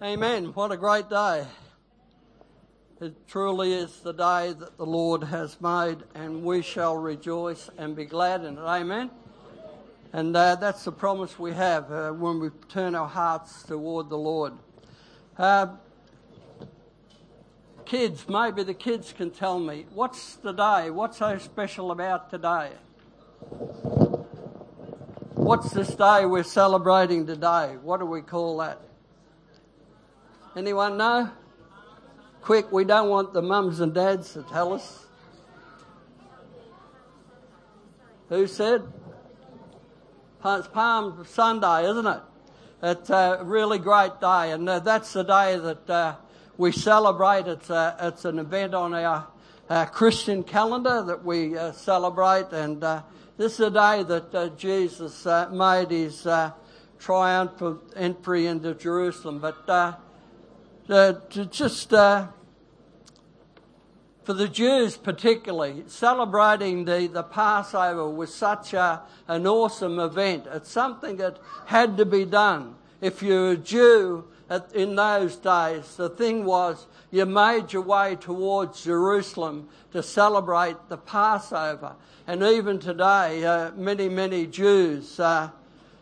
Amen. What a great day. It truly is the day that the Lord has made, and we shall rejoice and be glad in it. Amen. And that's the promise we have when we turn our hearts toward the Lord. Kids, maybe the kids can tell me, what's the day? What's so special about today? What's this day we're celebrating today? What do we call that? Anyone know? Quick, we don't want the mums and dads to tell us. Who said? It's Palm Sunday, isn't it? It's a really great day, and that's the day that we celebrate. It's an event on our Christian calendar that we celebrate, and this is the day that Jesus made his triumphant entry into Jerusalem. But for the Jews particularly, celebrating the Passover was such an awesome event. It's something that had to be done. If you're a Jew in those days, the thing was you made your way towards Jerusalem to celebrate the Passover. And even today, many Jews do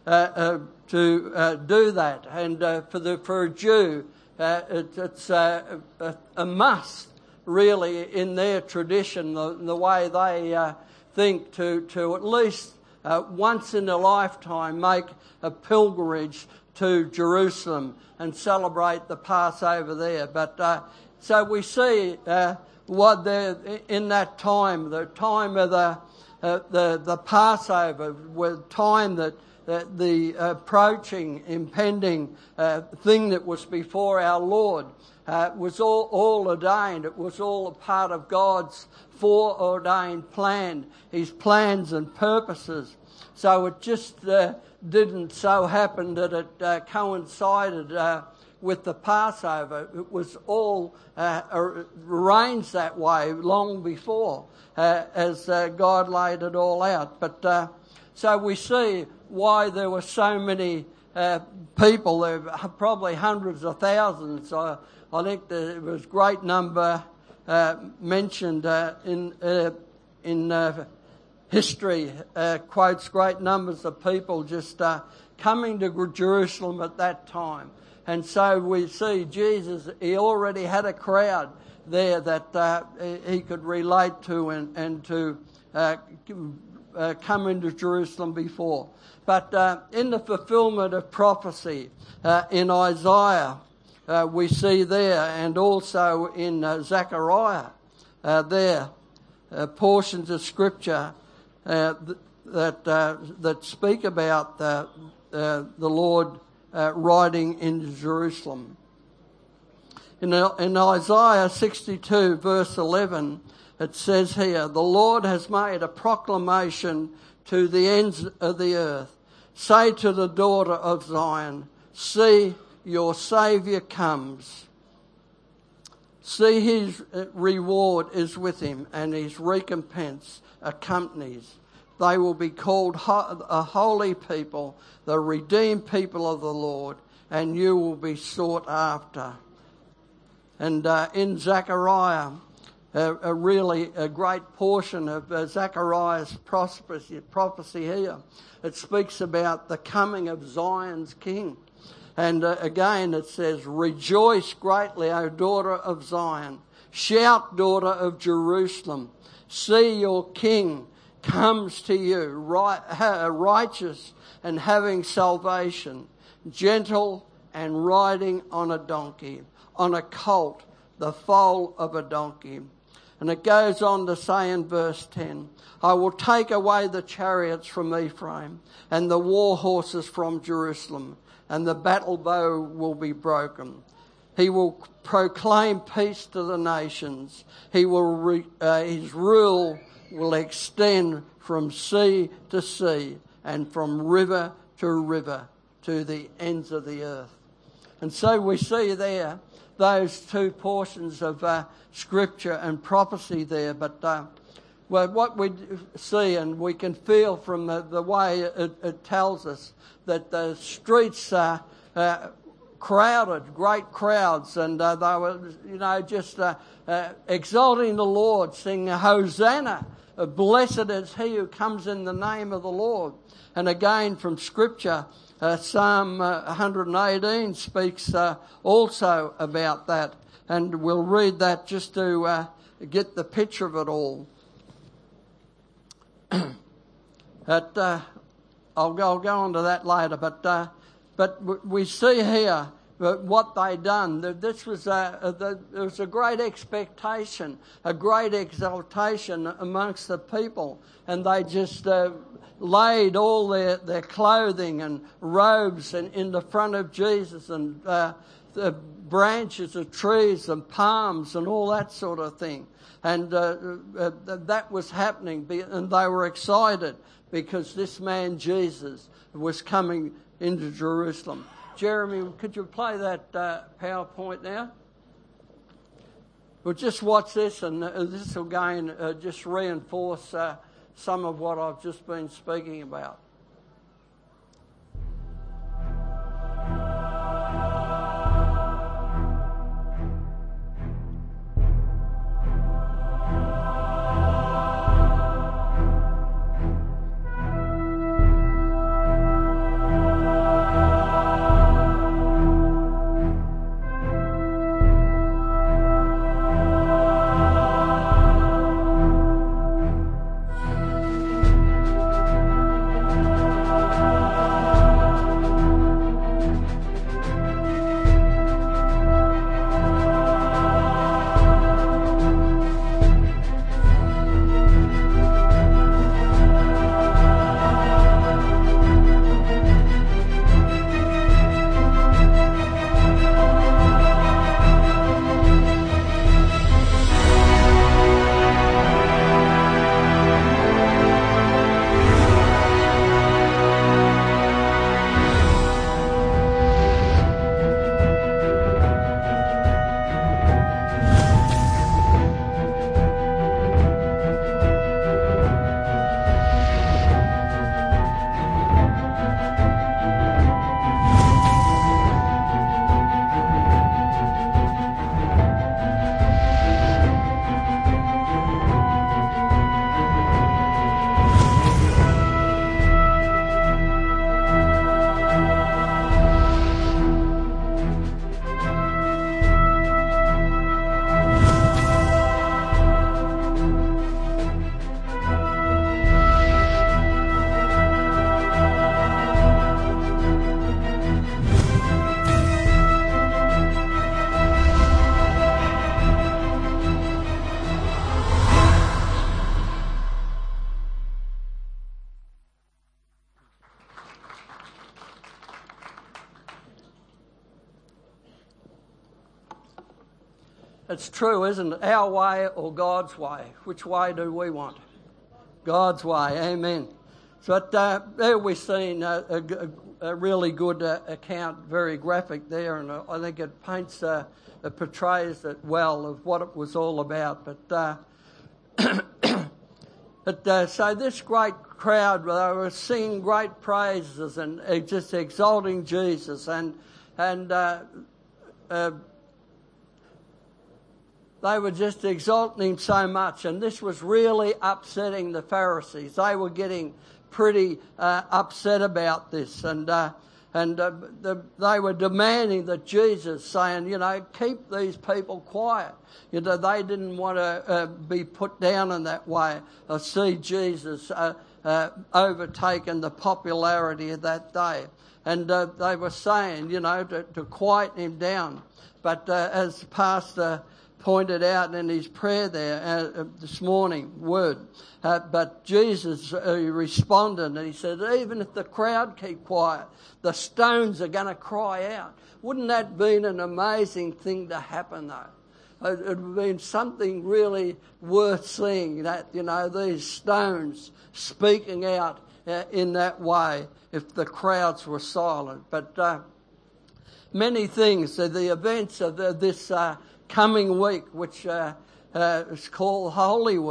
that. And for a Jew, it's a must, really, in their tradition, the way they think to at least once in a lifetime make a pilgrimage to Jerusalem and celebrate the Passover there. But so we see what in that time, the time of the Passover, was time that the approaching, impending thing that was before our Lord was all ordained. It was all a part of God's foreordained plan, his plans and purposes. So it just didn't so happen that it coincided with the Passover. It was all arranged that way long before as God laid it all out. But so we see why there were so many people. There were probably hundreds of thousands. I think there was a great number mentioned in history, quotes great numbers of people just coming to Jerusalem at that time. And so we see Jesus, he already had a crowd there that he could relate to and to come into Jerusalem before. But in the fulfillment of prophecy in Isaiah, we see there, and also in Zechariah there, portions of scripture that speak about the Lord riding in Jerusalem. In Isaiah 62 verse 11, it says here, "The Lord has made a proclamation to the ends of the earth. Say to the daughter of Zion, see, your Saviour comes. See, his reward is with him, and his recompense accompanies. They will be called a holy people, the redeemed people of the Lord, and you will be sought after." And in Zechariah, a great portion of Zechariah's prophecy here, it speaks about the coming of Zion's king. And again it says, "Rejoice greatly, O daughter of Zion. Shout, daughter of Jerusalem. See, your king comes to you, righteous and having salvation, gentle and riding on a donkey, on a colt, the foal of a donkey." And it goes on to say in verse 10, "I will take away the chariots from Ephraim and the war horses from Jerusalem, and the battle bow will be broken. He will proclaim peace to the nations. His rule will extend from sea to sea and from river to river to the ends of the earth." And so we see there those two portions of scripture and prophecy there. But what we see, and we can feel from the way it tells us, that the streets crowded, great crowds, and they were, just exalting the Lord, singing, Hosanna, blessed is he who comes in the name of the Lord. And again from Scripture, Psalm 118 speaks also about that. And we'll read that just to get the picture of it all. I'll go on to that later, but we see here what they done. This was there was a great expectation, a great exaltation amongst the people, and they just laid all their clothing and robes in the front of Jesus, and the branches of trees and palms and all that sort of thing. And that was happening, and they were excited because this man Jesus was coming into Jerusalem. Jeremy, could you play that PowerPoint now? Well, just watch this, and this will again just reinforce some of what I've just been speaking about. It's true, isn't it? Our way or God's way? Which way do we want? God's way, amen. So there we've seen a really good account, very graphic there, and I think it paints, it portrays it well of what it was all about. So this great crowd, they were singing great praises and just exalting Jesus, and they were just exalting him so much, and this was really upsetting the Pharisees. They were getting pretty upset about this, and they were demanding that Jesus, saying, keep these people quiet. They didn't want to be put down in that way or see Jesus overtaken the popularity of that day. And they were saying, to quieten him down. But as Pastor pointed out in his prayer there this morning, but Jesus responded, and he said, even if the crowd keep quiet, the stones are going to cry out. Wouldn't that been an amazing thing to happen, though? It would have been something really worth seeing, that, these stones speaking out in that way if the crowds were silent. But many things, the events of this coming week, which is called Holy Week,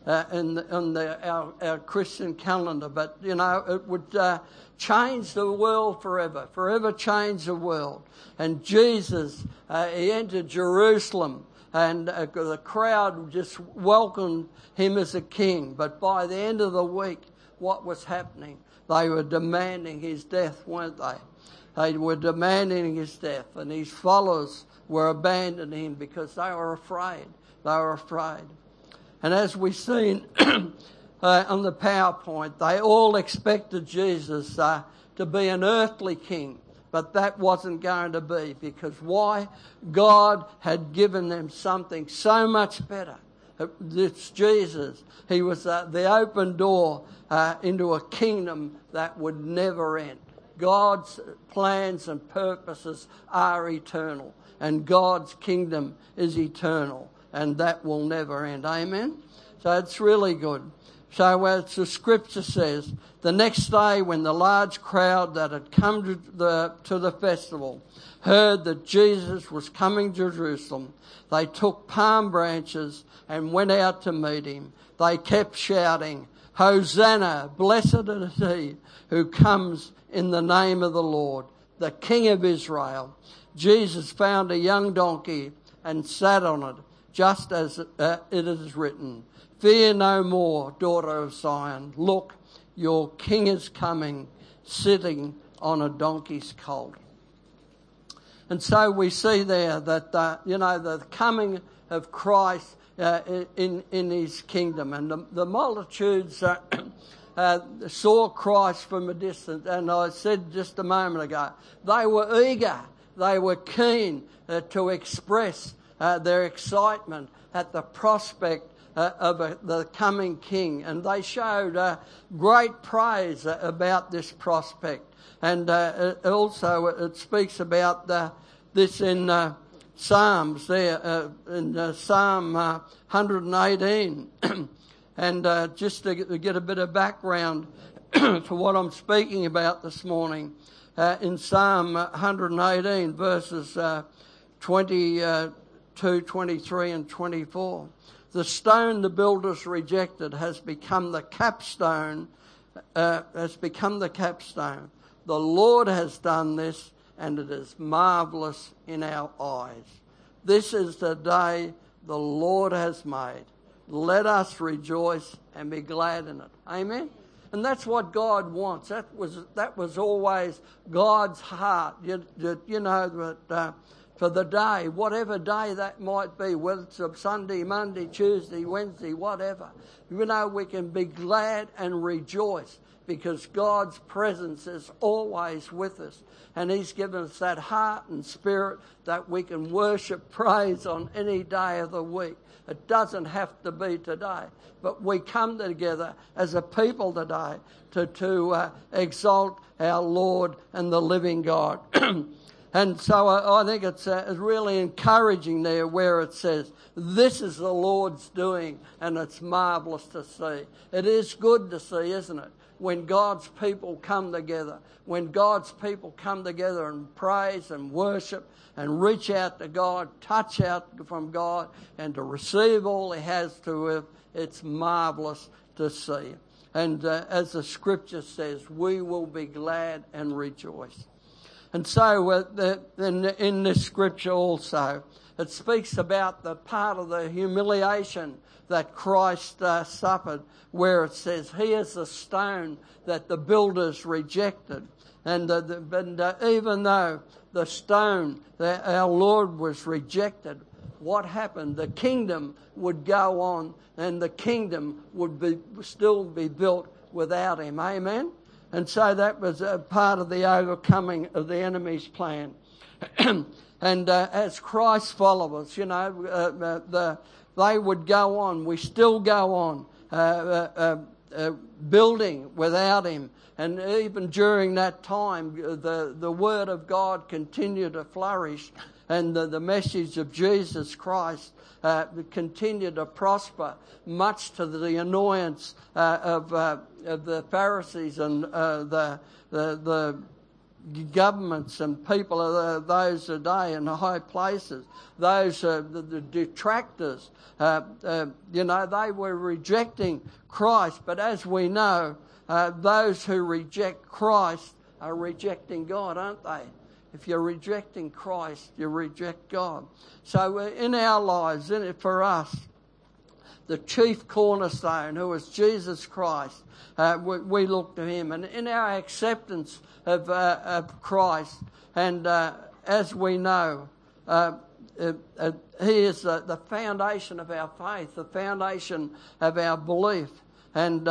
our Christian calendar, but it would change the world forever change the world. And Jesus, he entered Jerusalem, and the crowd just welcomed him as a king. But by the end of the week, what was happening? They were demanding his death, weren't they? They were demanding his death, and his followers were abandoning him because they were afraid. They were afraid. And as we've seen on the PowerPoint, they all expected Jesus to be an earthly king. But that wasn't going to be, because why? God had given them something so much better. It's Jesus. He was the open door into a kingdom that would never end. God's plans and purposes are eternal, and God's kingdom is eternal, and that will never end. Amen? So it's really good. So as the scripture says, the next day when the large crowd that had come to the festival heard that Jesus was coming to Jerusalem, they took palm branches and went out to meet him. They kept shouting, "Hosanna, blessed is he who comes in the name of the Lord, the King of Israel." Jesus found a young donkey and sat on it, just as it is written, "Fear no more, daughter of Zion. Look, your king is coming, sitting on a donkey's colt." And so we see there that, the coming of Christ in his kingdom. And the multitudes saw Christ from a distance. And I said just a moment ago, they were eager, they were keen to express their excitement at the prospect of the coming king. And they showed great praise about this prospect. And also it speaks about this in Psalms there, in Psalm 118. And just to get a bit of background for what I'm speaking about this morning, in Psalm 118 verses 22, 23 and 24. The stone the builders rejected has become the capstone. The Lord has done this, and it is marvellous in our eyes. This is the day the Lord has made. Let us rejoice and be glad in it. Amen? And that's what God wants. That was always God's heart. For the day, whatever day that might be, whether it's a Sunday, Monday, Tuesday, Wednesday, whatever. We can be glad and rejoice because God's presence is always with us. And he's given us that heart and spirit that we can worship, praise on any day of the week. It doesn't have to be today. But we come together as a people today to exalt our Lord and the living God. And so I think it's really encouraging there where it says, this is the Lord's doing, and it's marvellous to see. It is good to see, isn't it? When God's people come together. When God's people come together and praise and worship and reach out to God, touch out from God, and to receive all he has to it, it's marvellous to see. And as the scripture says, we will be glad and rejoice. And so in this scripture also, it speaks about the part of the humiliation that Christ suffered, where it says, he is the stone that the builders rejected. And even though the stone that our Lord was rejected, what happened? The kingdom would go on, and the kingdom would still be built without him. Amen? And so that was a part of the overcoming of the enemy's plan. And as Christ followers, they would go on. We still go on building without him. And even during that time, the word of God continued to flourish, and the message of Jesus Christ continued to prosper, much to the annoyance of the Pharisees and the governments and people, those today in high places, those the detractors, they were rejecting Christ. But as we know, those who reject Christ are rejecting God, aren't they? If you're rejecting Christ, you reject God. So in our lives, for us, the chief cornerstone, who is Jesus Christ, we look to him. And in our acceptance of Christ, and as we know, he is the foundation of our faith, the foundation of our belief. And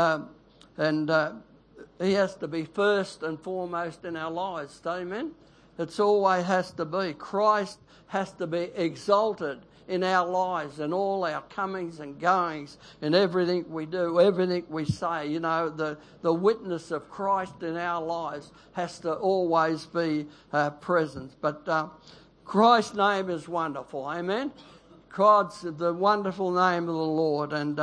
he has to be first and foremost in our lives. Amen? It's always has to be. Christ has to be exalted in our lives and all our comings and goings and everything we do, everything we say. You know, the witness of Christ in our lives has to always be present. But Christ's name is wonderful. Amen? God's the wonderful name of the Lord, and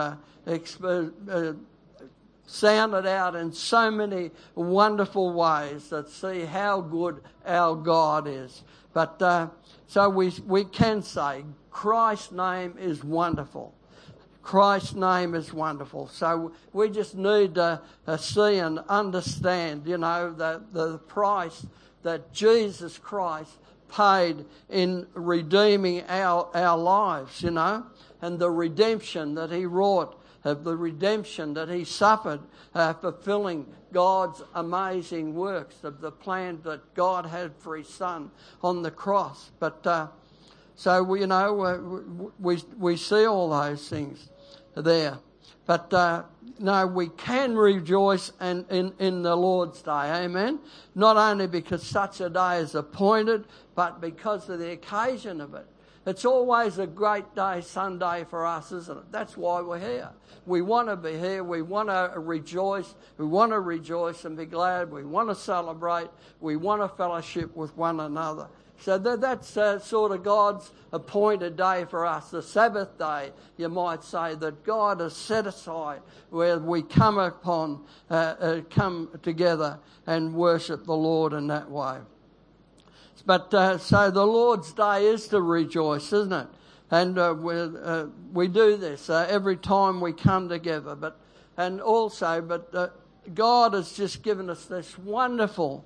sounded out in so many wonderful ways that see how good our God is. But so we can say Christ's name is wonderful. Christ's name is wonderful. So we just need to see and understand, the price that Jesus Christ paid in redeeming our lives, and the redemption that he wrought, the redemption that he suffered, fulfilling God's amazing works of the plan that God had for his Son on the cross. But so we see all those things there. But no, we can rejoice in the Lord's Day. Amen. Not only because such a day is appointed, but because of the occasion of it. It's always a great day, Sunday, for us, isn't it? That's why we're here. We want to be here. We want to rejoice. We want to rejoice and be glad. We want to celebrate. We want to fellowship with one another. So that's sort of God's appointed day for us, the Sabbath day, you might say, that God has set aside where we come together and worship the Lord in that way. But so the Lord's Day is to rejoice, isn't it? And we do this every time we come together. But God has just given us this wonderful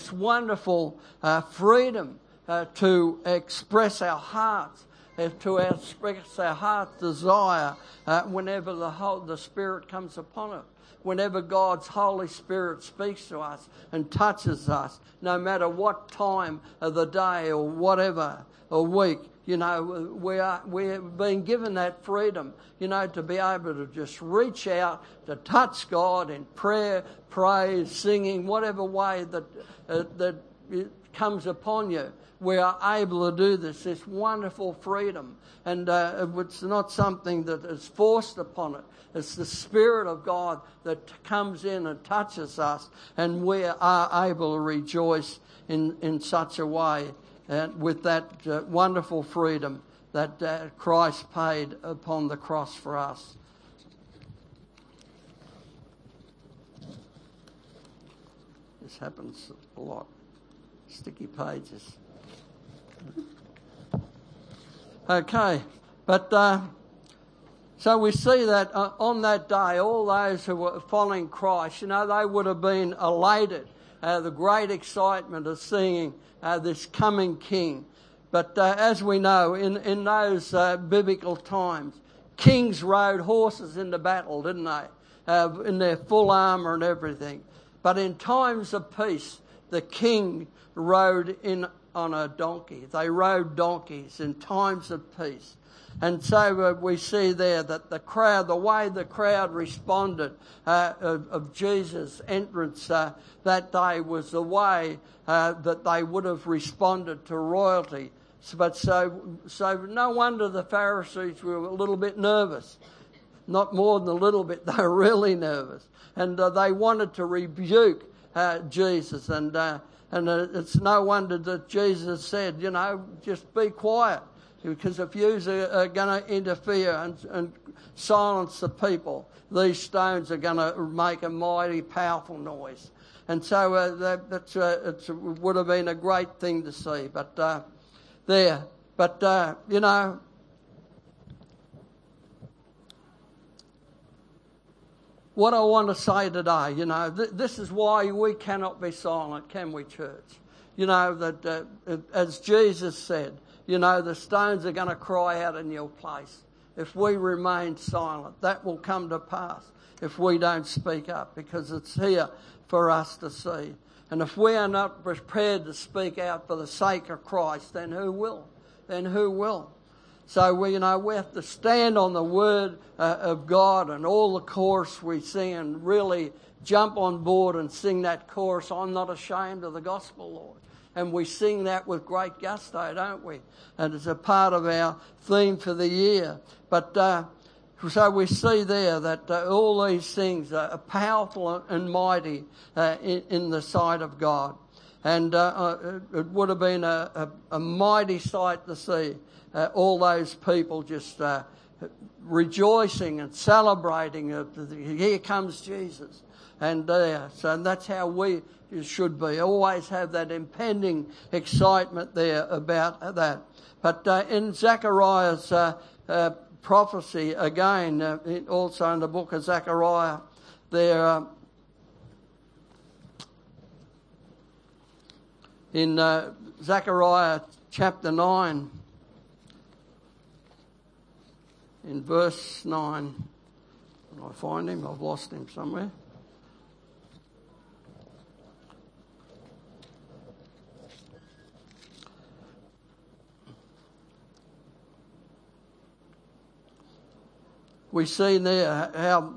freedom to express our hearts, to express our heart's desire whenever the Spirit comes upon it. Whenever God's Holy Spirit speaks to us and touches us, no matter what time of the day or whatever, or week, we're being given that freedom, to be able to just reach out, to touch God in prayer, praise, singing, whatever way that it comes upon you. We are able to do this wonderful freedom. And it's not something that is forced upon it. It's the Spirit of God that comes in and touches us, and we are able to rejoice in such a way with that wonderful freedom that Christ paid upon the cross for us. This happens a lot. Sticky pages. Okay, but so we see that on that day, all those who were following Christ, they would have been elated, the great excitement of seeing this coming King. But as we know, in those biblical times, kings rode horses into battle, didn't they? In their full armour and everything. But in times of peace, the king rode in on a donkey. They rode donkeys in times of peace. And so we see there that the way the crowd responded of Jesus' entrance that day was the way that they would have responded to royalty. But so no wonder the Pharisees were a little bit nervous. Not more than a little bit, they were really nervous. And they wanted to rebuke Jesus. And it's no wonder that Jesus said, just be quiet. Because if you are going to interfere and silence the people, these stones are going to make a mighty powerful noise. And so it would have been a great thing to see. But you know, what I want to say today, you know, this is why we cannot be silent, can we, church? You know, that as Jesus said, you know, the stones are going to cry out in your place. If we remain silent, that will come to pass if we don't speak up, because it's here for us to see. And if we are not prepared to speak out for the sake of Christ, then who will? Then who will? So we have to stand on the word of God, and all the chorus we sing, and really jump on board and sing that chorus, I'm not ashamed of the gospel, Lord. And we sing that with great gusto, don't we? And it's a part of our theme for the year. But so we see there that all these things are powerful and mighty in the sight of God. And it would have been a mighty sight to see all those people just rejoicing and celebrating. Here comes Jesus. And so that's how we should be. Always have that impending excitement there about that. But in Zechariah's prophecy, again, also in the book of Zechariah, there in Zechariah chapter 9, in verse 9, can I find him? I've lost him somewhere. We see there how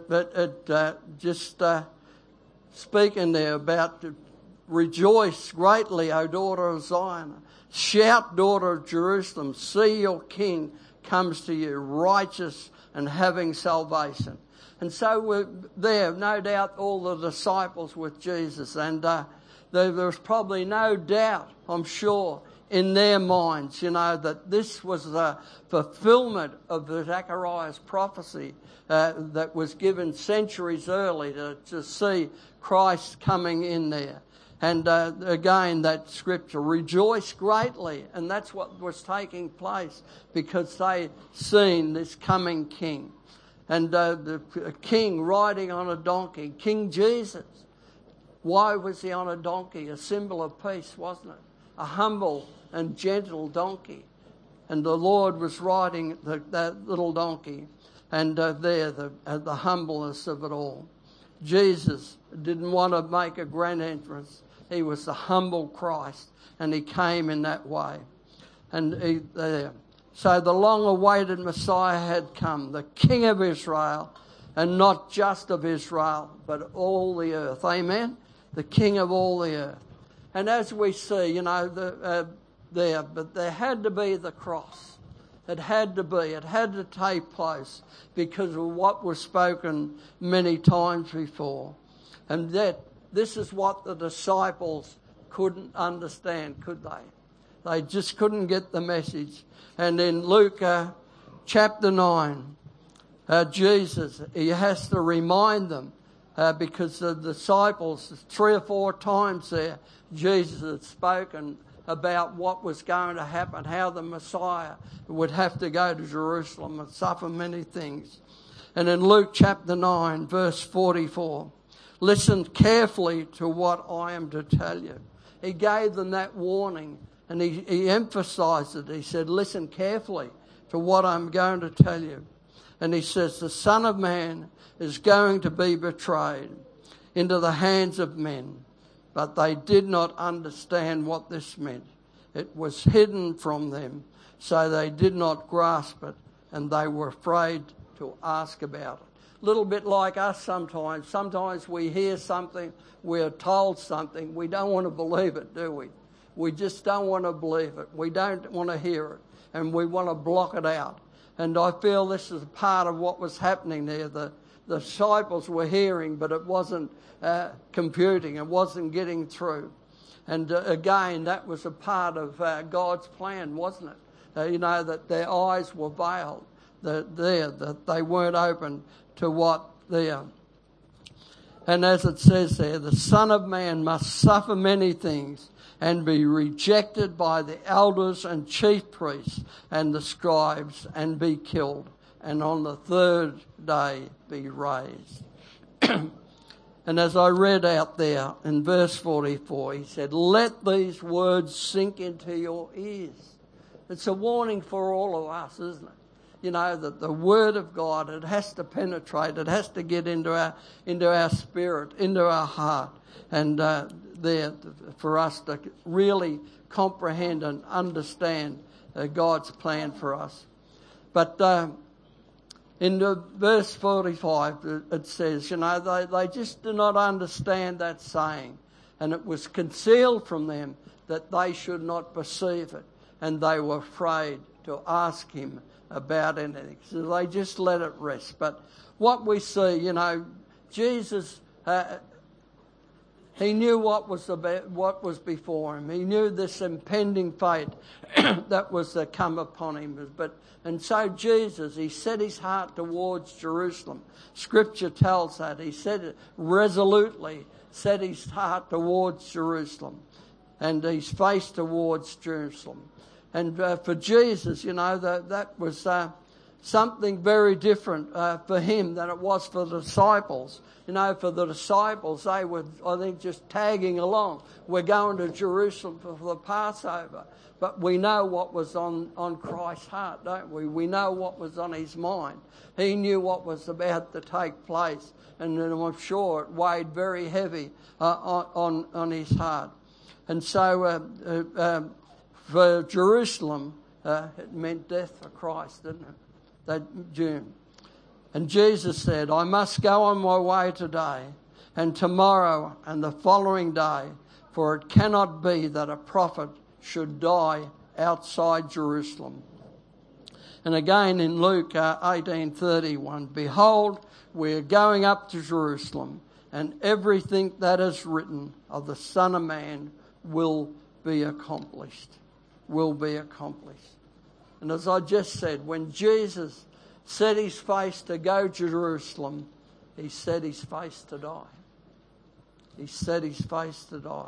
speaking there about rejoice greatly, O daughter of Zion. Shout, daughter of Jerusalem. See, your king comes to you, righteous and having salvation. And so we're there, no doubt, all the disciples with Jesus. And there was probably no doubt, I'm sure, in their minds, you know, that this was the fulfillment of the Zechariah's prophecy that was given centuries early to see Christ coming in there. And again, that scripture, rejoice greatly. And that's what was taking place, because they seen this coming king. And the king riding on a donkey, King Jesus. Why was he on a donkey? A symbol of peace, wasn't it? A humble and gentle donkey. And the Lord was riding that little donkey. And the humbleness of it all. Jesus didn't want to make a grand entrance. He was the humble Christ, and he came in that way. And so the long-awaited Messiah had come, the King of Israel, and not just of Israel, but all the earth. Amen? The King of all the earth. And as we see, you know, but there had to be the cross. It had to be. It had to take place because of what was spoken many times before. And that this is what the disciples couldn't understand, could they? They just couldn't get the message. And in Luke chapter 9, Jesus, he has to remind them because the disciples, 3 or 4 times there, Jesus had spoken about what was going to happen, how the Messiah would have to go to Jerusalem and suffer many things. And in Luke chapter 9, verse 44, listen carefully to what I am to tell you. He gave them that warning, and he emphasized it. He said, listen carefully to what I'm going to tell you. And he says, the Son of Man is going to be betrayed into the hands of men. But they did not understand what this meant. It was hidden from them, so they did not grasp it, and they were afraid to ask about it. A little bit like us sometimes. Sometimes we hear something, we're told something, we don't want to believe it, do we? We just don't want to believe it. We don't want to hear it, and we want to block it out. And I feel this is part of what was happening there. The disciples were hearing, but it wasn't computing. It wasn't getting through. And again, that was a part of God's plan, wasn't it? You know, that their eyes were veiled, that they weren't open to what there. And as it says there, the Son of Man must suffer many things and be rejected by the elders and chief priests and the scribes and be killed, and on the third day be raised. And as I read out there in verse 44, he said, let these words sink into your ears. It's a warning for all of us, isn't it? You know, that the Word of God, it has to penetrate, it has to get into our spirit, into our heart, and there for us to really comprehend and understand God's plan for us. But in verse 45, it says, you know, they just do not understand that saying, and it was concealed from them that they should not perceive it, and they were afraid to ask him about anything. So they just let it rest. But what we see, you know, Jesus, he knew what was before him. He knew this impending fate that was to come upon him. And so Jesus, he set his heart towards Jerusalem. Scripture tells that. He said it resolutely, set his heart towards Jerusalem and his face towards Jerusalem. And for Jesus, you know, that was something very different for him than it was for the disciples. You know, for the disciples, they were, I think, just tagging along. We're going to Jerusalem for the Passover. But we know what was on Christ's heart, don't we? We know what was on his mind. He knew what was about to take place. And I'm sure it weighed very heavy on his heart. And so for Jerusalem, it meant death for Christ, didn't it? That June. And Jesus said, I must go on my way today and tomorrow and the following day, for it cannot be that a prophet should die outside Jerusalem. And again in Luke 18:31, behold, we are going up to Jerusalem, and everything that is written of the Son of Man will be accomplished. Will be accomplished. And as I just said, when Jesus set his face to go to Jerusalem, he set his face to die. He set his face to die.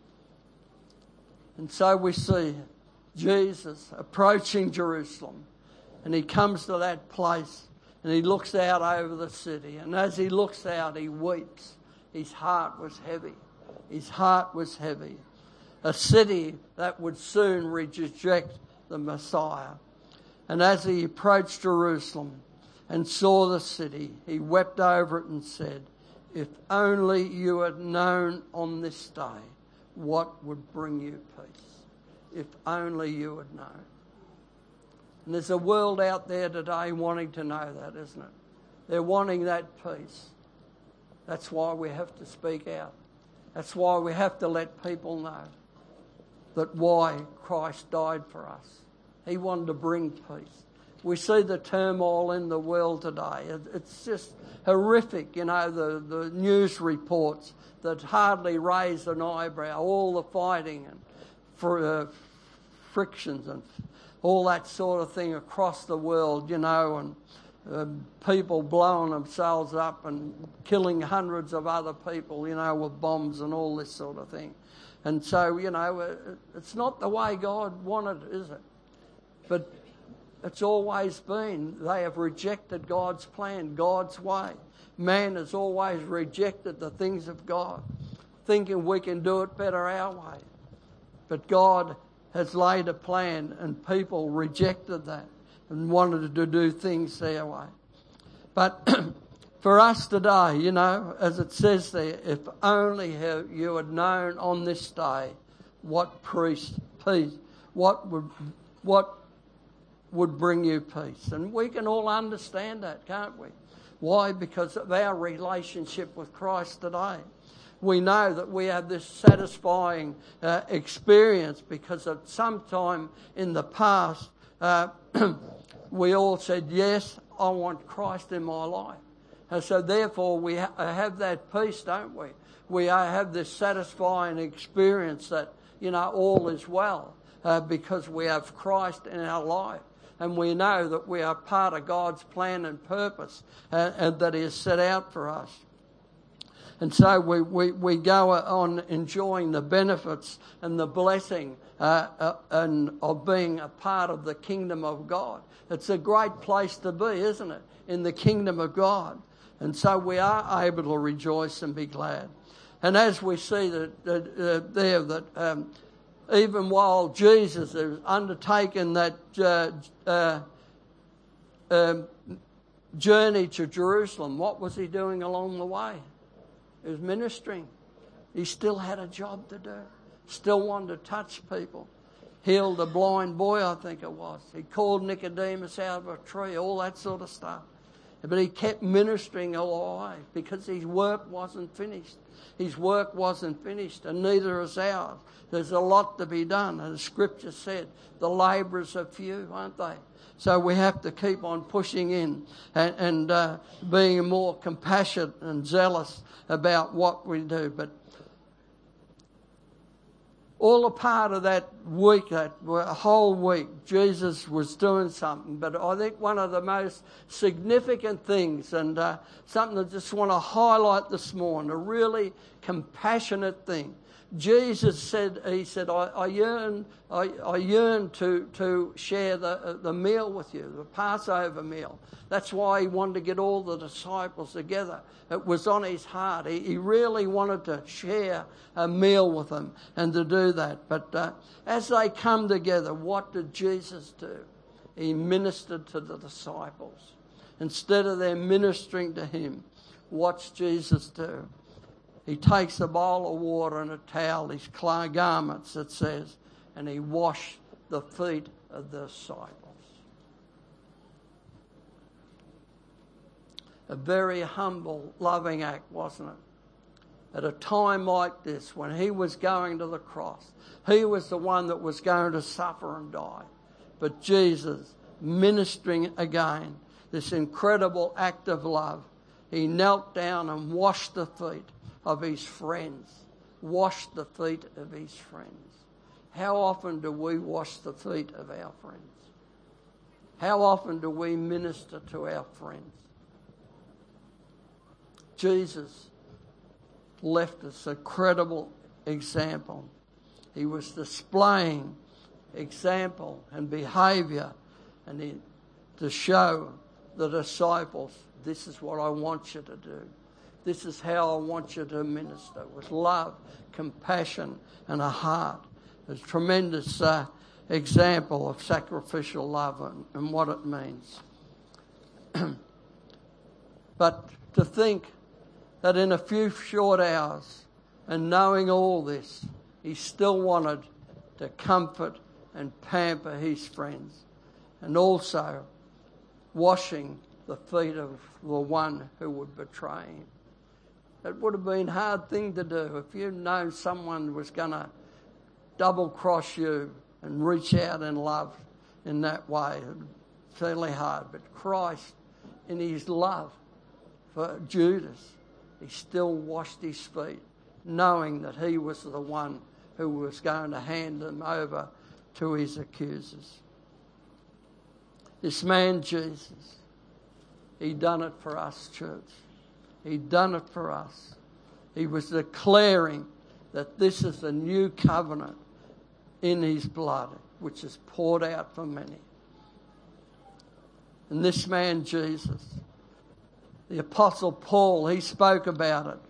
And so we see Jesus approaching Jerusalem, and he comes to that place and he looks out over the city, and as he looks out he weeps. His heart was heavy. His heart was heavy. A city that would soon reject the Messiah. And as he approached Jerusalem and saw the city, he wept over it and said, if only you had known on this day what would bring you peace. If only you had known. And there's a world out there today wanting to know that, isn't it? They're wanting that peace. That's why we have to speak out. That's why we have to let people know that why Christ died for us. He wanted to bring peace. We see the turmoil in the world today. It's just horrific, you know, the news reports that hardly raise an eyebrow, all the fighting and frictions and all that sort of thing across the world, you know, and people blowing themselves up and killing hundreds of other people, you know, with bombs and all this sort of thing. And so, you know, it's not the way God wanted, is it? But it's always been. They have rejected God's plan, God's way. Man has always rejected the things of God, thinking we can do it better our way. But God has laid a plan, and people rejected that and wanted to do things their way. What for us today, you know, as it says there, if only you had known on this day what would bring you peace. And we can all understand that, can't we? Why? Because of our relationship with Christ today. We know that we have this satisfying experience because at some time in the past, we all said, yes, I want Christ in my life. And so therefore we have that peace, don't we? We have this satisfying experience that, you know, all is well because we have Christ in our life. And we know that we are part of God's plan and purpose and that He has set out for us. And so we go on enjoying the benefits and the blessing of being a part of the kingdom of God. It's a great place to be, isn't it? In the kingdom of God. And so we are able to rejoice and be glad. And as we see that even while Jesus has undertaken that journey to Jerusalem, what was he doing along the way? He was ministering. He still had a job to do. Still wanted to touch people. Healed a blind boy, I think it was. He called Nicodemus out of a tree, all that sort of stuff. But he kept ministering all the way because his work wasn't finished. His work wasn't finished, and neither is ours. There's a lot to be done. And the scripture said, the labourers are few, aren't they? So we have to keep on pushing in and being more compassionate and zealous about what we do. But all a part of that week, that whole week, Jesus was doing something. But I think one of the most significant things, and something I just want to highlight this morning, a really compassionate thing. Jesus said, he said, I yearn to share the meal with you, the Passover meal. That's why he wanted to get all the disciples together. It was on his heart. He really wanted to share a meal with them and to do that. But as they come together, what did Jesus do? He ministered to the disciples. Instead of them ministering to him, what's Jesus do? He takes a bowl of water and a towel, his garments, it says, and he washed the feet of the disciples. A very humble, loving act, wasn't it? At a time like this, when he was going to the cross, he was the one that was going to suffer and die. But Jesus, ministering again, this incredible act of love, he knelt down and washed the feet of his friends. Washed the feet of his friends. How often do we wash the feet of our friends? How often do we minister to our friends? Jesus left us a credible example. He was displaying example and behaviour and to show the disciples, this is what I want you to do. This is how I want you to minister, with love, compassion and a heart. A tremendous example of sacrificial love and what it means. But to think that in a few short hours, and knowing all this, he still wanted to comfort and pamper his friends, and also washing the feet of the one who would betray him. It would have been a hard thing to do if you'd known someone was going to double-cross you and reach out in love in that way. It was fairly hard. But Christ, in his love for Judas, he still washed his feet, knowing that he was the one who was going to hand them over to his accusers. This man, Jesus, he done it for us, church. He done it for us. He was declaring that this is a new covenant in his blood, which is poured out for many. And this man, Jesus, the Apostle Paul, he spoke about it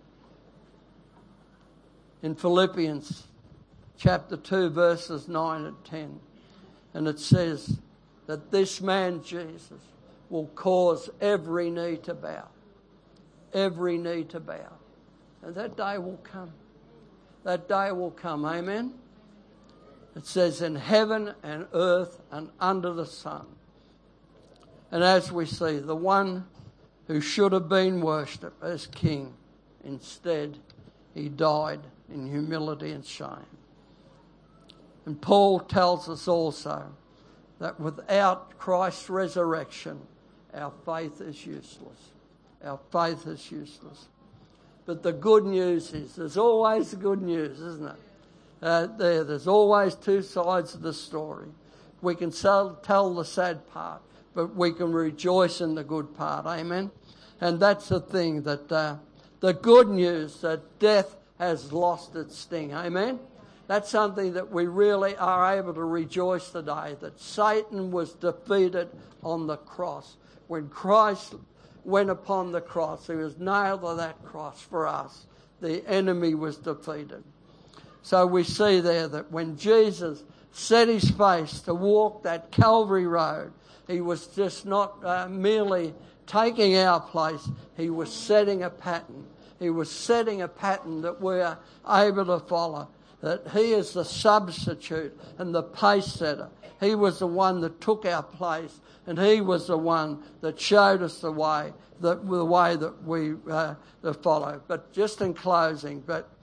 in Philippians chapter 2, verses 9 and 10. And it says that this man, Jesus, will cause every knee to bow. Every knee to bow. And that day will come. That day will come. Amen? It says in heaven and earth and under the sun. And as we see, the one who should have been worshipped as king, instead he died in humility and shame. And Paul tells us also that without Christ's resurrection, our faith is useless. Our faith is useless. But the good news is, there's always the good news, isn't it? There's always two sides of the story. We can tell the sad part, but we can rejoice in the good part. Amen? And that's the thing that the good news that death has lost its sting. Amen? That's something that we really are able to rejoice today, that Satan was defeated on the cross. When Christ went upon the cross, he was nailed to that cross for us. The enemy was defeated. So we see there that when Jesus set his face to walk that Calvary road, he was just not merely taking our place, he was setting a pattern. He was setting a pattern that we're able to follow, that he is the substitute and the pace setter. He was the one that took our place, and he was the one that showed us the way that we to follow. But just in closing,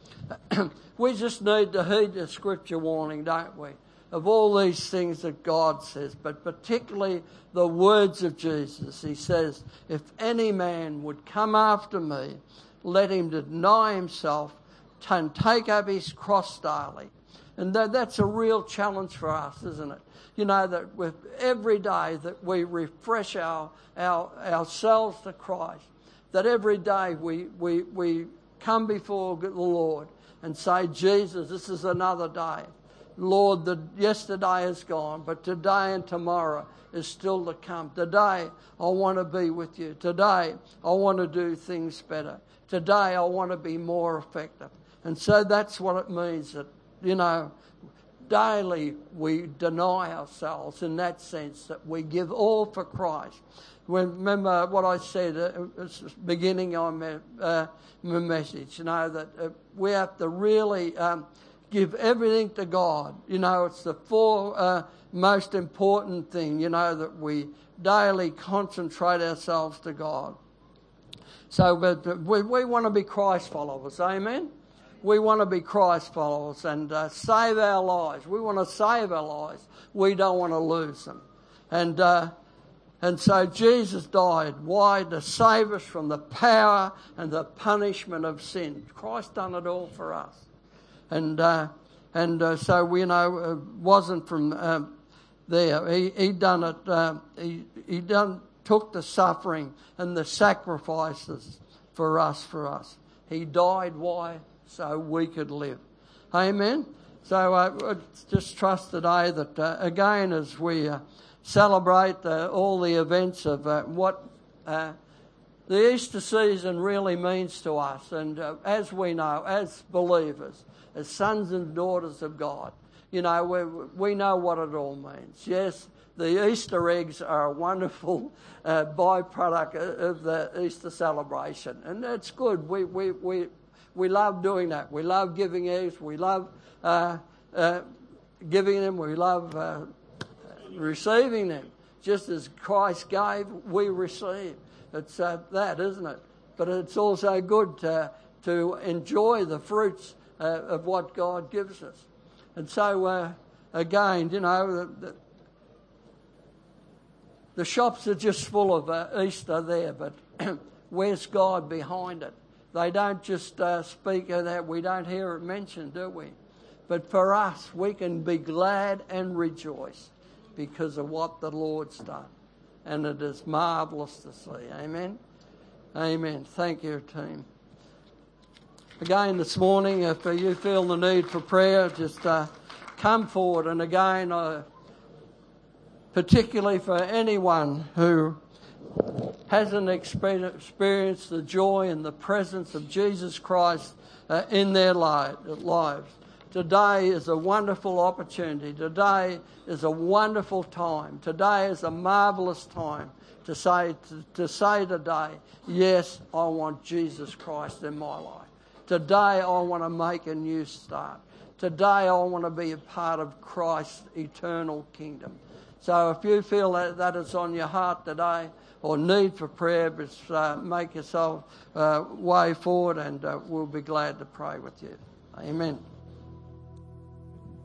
we just need to heed the scripture warning, don't we? Of all these things that God says, but particularly the words of Jesus. He says, if any man would come after me, let him deny himself and take up his cross daily. And that's a real challenge for us, isn't it? You know, that with every day that we refresh ourselves to Christ, that every day we come before the Lord and say, Jesus, this is another day. Lord, yesterday is gone, but today and tomorrow is still to come. Today, I want to be with you. Today, I want to do things better. Today, I want to be more effective. And so that's what it means that, you know, daily we deny ourselves in that sense, that we give all for Christ. Remember what I said at the beginning of my message, you know, that we have to really give everything to God. You know, it's the four most important thing, you know, that we daily concentrate ourselves to God. So we want to be Christ followers, amen? We want to be Christ followers and save our lives. We want to save our lives. We don't want to lose them. And so Jesus died. Why? To save us from the power and the punishment of sin. Christ done it all for us. And so we know it wasn't from there. He done it. He took the suffering and the sacrifices for us. He died. Why? So we could live. Amen? So I just trust today that, again, as we celebrate all the events of what the Easter season really means to us, and as we know, as believers, as sons and daughters of God, you know, we know what it all means. Yes, the Easter eggs are a wonderful byproduct of the Easter celebration, and that's good. We love doing that. We love giving eggs. We love giving them. We love receiving them. Just as Christ gave, we receive. It's that, isn't it? But it's also good to enjoy the fruits of what God gives us. And so, again, you know, the shops are just full of Easter there, but where's God behind it? They don't just speak of that. We don't hear it mentioned, do we? But for us, we can be glad and rejoice because of what the Lord's done. And it is marvellous to see. Amen? Amen. Thank you, team. Again, this morning, if you feel the need for prayer, just come forward. And again, particularly for anyone who hasn't experienced the joy and the presence of Jesus Christ in their lives. Today is a wonderful opportunity. Today is a wonderful time. Today is a marvellous time to say today, yes, I want Jesus Christ in my life. Today I want to make a new start. Today I want to be a part of Christ's eternal kingdom. So if you feel that is on your heart today, or need for prayer, just make yourself way forward, and we'll be glad to pray with you. Amen.